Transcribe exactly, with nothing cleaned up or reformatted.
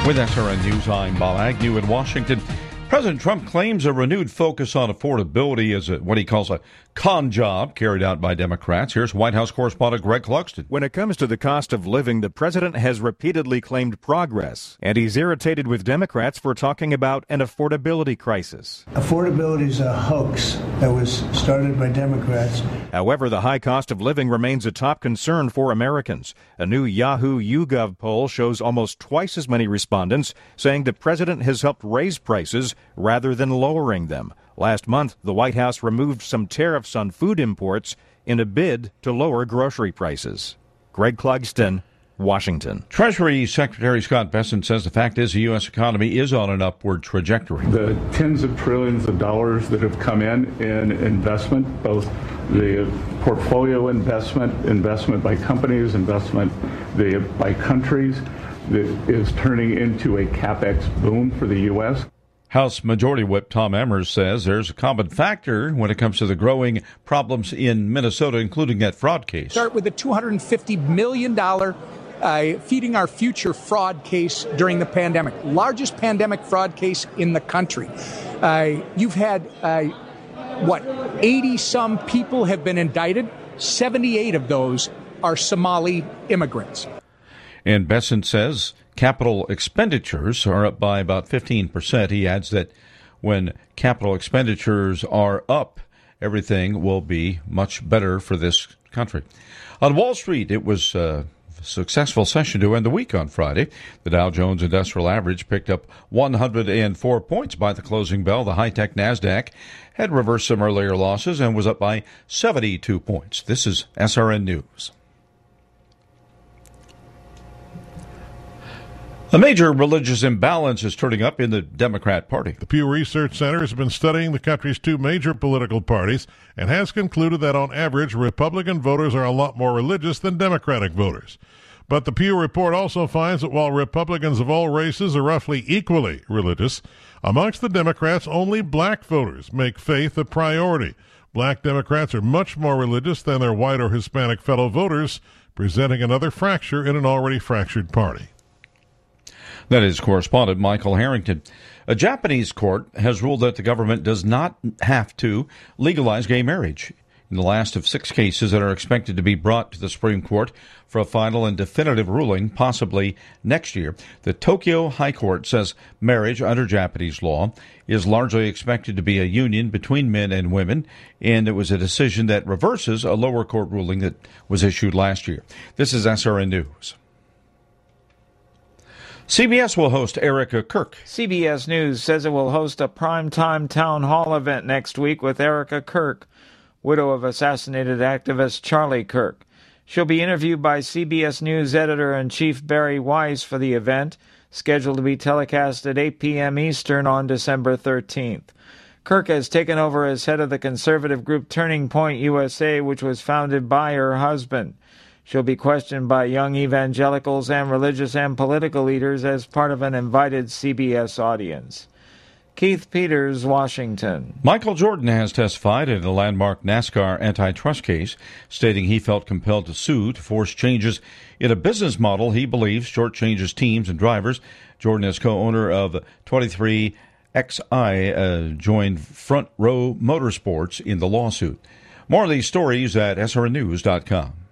With S R N News, I'm Bob Agnew in Washington. President Trump claims a renewed focus on affordability as a, what he calls a con job carried out by Democrats. Here's White House correspondent Greg Clugston. When it comes to the cost of living, the president has repeatedly claimed progress, and he's irritated with Democrats for talking about an affordability crisis. Affordability is a hoax that was started by Democrats. However, the high cost of living remains a top concern for Americans. A new Yahoo YouGov poll shows almost twice as many respondents saying the president has helped raise prices rather than lowering them. Last month, the White House removed some tariffs on food imports in a bid to lower grocery prices. Greg Clugston, Washington. Treasury Secretary Scott Bessent says the fact is the U S economy is on an upward trajectory. The tens of trillions of dollars that have come in in investment, both the portfolio investment, investment by companies, investment the, by countries, that is turning into a CapEx boom for the U S House Majority Whip Tom Emmer says there's a common factor when it comes to the growing problems in Minnesota, including that fraud case. Start with a two hundred fifty million dollars uh, feeding our future fraud case during the pandemic. Largest pandemic fraud case in the country. Uh, you've had, uh, what, eighty-some people have been indicted. seventy-eight of those are Somali immigrants. And Bessent says capital expenditures are up by about fifteen percent. He adds that when capital expenditures are up, everything will be much better for this country. On Wall Street, it was a successful session to end the week on Friday. The Dow Jones Industrial Average picked up one hundred four points by the closing bell. The high-tech NASDAQ had reversed some earlier losses and was up by seventy-two points. This is S R N News. A major religious imbalance is turning up in the Democrat Party. The Pew Research Center has been studying the country's two major political parties and has concluded that on average, Republican voters are a lot more religious than Democratic voters. But the Pew report also finds that while Republicans of all races are roughly equally religious, amongst the Democrats, only black voters make faith a priority. Black Democrats are much more religious than their white or Hispanic fellow voters, presenting another fracture in an already fractured party. That is correspondent Michael Harrington. A Japanese court has ruled that the government does not have to legalize gay marriage. In the last of six cases that are expected to be brought to the Supreme Court for a final and definitive ruling, possibly next year, the Tokyo High Court says marriage under Japanese law is largely expected to be a union between men and women, and it was a decision that reverses a lower court ruling that was issued last year. This is S R N News. C B S will host Erica Kirk. C B S News says it will host a primetime town hall event next week with Erica Kirk, widow of assassinated activist Charlie Kirk. She'll be interviewed by C B S News editor-in-chief Barry Weiss for the event, scheduled to be telecast at eight p.m. Eastern on December thirteenth. Kirk has taken over as head of the conservative group Turning Point U S A, which was founded by her husband. She'll be questioned by young evangelicals and religious and political leaders as part of an invited C B S audience. Keith Peters, Washington. Michael Jordan has testified in a landmark NASCAR antitrust case, stating he felt compelled to sue to force changes in a business model he believes shortchanges teams and drivers. Jordan is co-owner of twenty-three X I, uh, joined Front Row Motorsports in the lawsuit. More of these stories at S R N news dot com.